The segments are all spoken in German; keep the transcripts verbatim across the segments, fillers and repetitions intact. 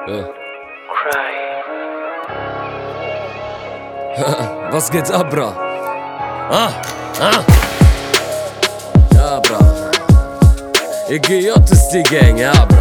Ja. Was geht ab, bra? Ah, ah. Ja, bra. E G J ist die Gang, ja, bra.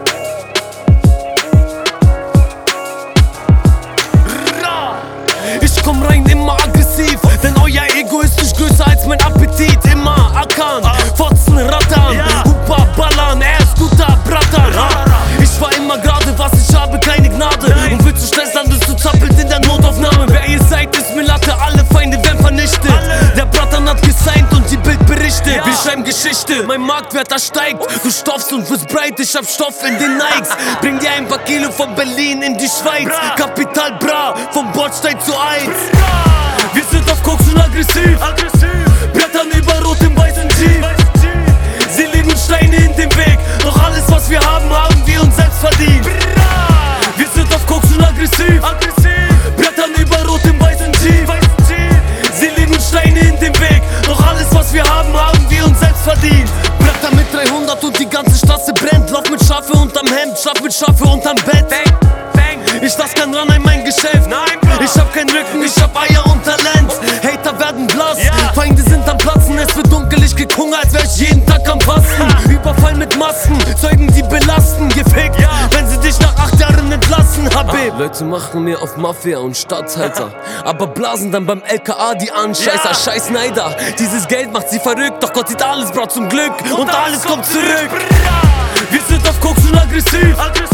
Ich komm rein immer aggressiv, denn euer Ego ist nicht größer als mein Appetit. Immer ackern, fotzen, rattern, Hupa ballern, er ist guter Bratan. Ich war immer gerade, was ich habe, keine Gnade. Und willst du Stress, landest du zappelt in der Notaufnahme. Wer ihr seid, ist mir Latte, alle Feinde werden vernichtet. Der Bratan hat gesigned und die Bild berichtet. Wir schreiben Geschichte, mein Marktwert er steigt. Du stoffst und wirst breit, ich hab Stoff in den Nikes. Bring dir ein paar Kilo von Berlin in die Schweiz. Kapital Bra, vom Bordstein zu eins. Wir sind auf Koks und aggressiv, Brettern über rotem weißen Jeep. Sie legen Steine in den Weg, doch alles was wir haben, haben wir uns selbst verdient. Wir sind auf Koks und aggressiv, Brettern über rotem weißen Jeep. Sie legen Steine in den Weg, doch alles was wir haben, haben wir uns selbst verdient. Bretter mit dreihundert und die ganze Straße brennt. Lauf mit Schafe unterm Hemd, schlaf mit Schafe unterm Bett. Ich lass kein ran in mein Geschäft. Ich hab keinen Rücken, ich hab Eier und Talent. Hater werden blass, Feinde sind am Platzen. Es wird dunkel, ich krieg Hunger, als wär ich jeden Tag am Fasten. Überfall mit Masken, Zeugen die belasten. Gefickt, wenn sie dich nach acht Jahren entlassen, Habib. Leute machen mir auf Mafia und Statthalter, aber blasen dann beim L K A die an. Scheißer, scheiß Neider. Dieses Geld macht sie verrückt, doch Gott sieht alles, Bro, zum Glück. Und alles kommt zurück. Wir sind auf Koks und aggressiv.